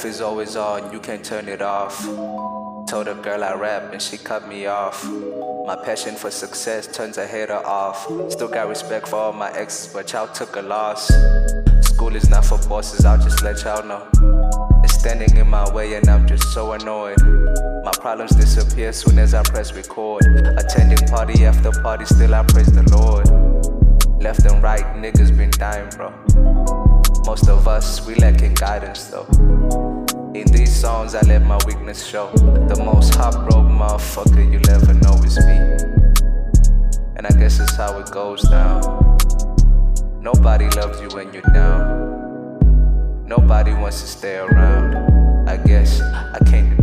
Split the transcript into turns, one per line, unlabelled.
Life is always on, you can't turn it off. Told a girl I rap and she cut me off. My passion for success turns a hater off. Still got respect for all my exes, but y'all took a loss. School is not for bosses, I'll just let y'all know. It's standing in my way and I'm just so annoyed. My problems disappear soon as I press record. Attending party after party, still I praise the Lord. Left and right, niggas been dying, bro. Most of us, we lacking guidance though. In these songs, I let my weakness show. The most heartbroken motherfucker you'll ever know is me. And I guess it's how it goes down. Nobody loves you when you're down. Nobody wants to stay around. I guess I can't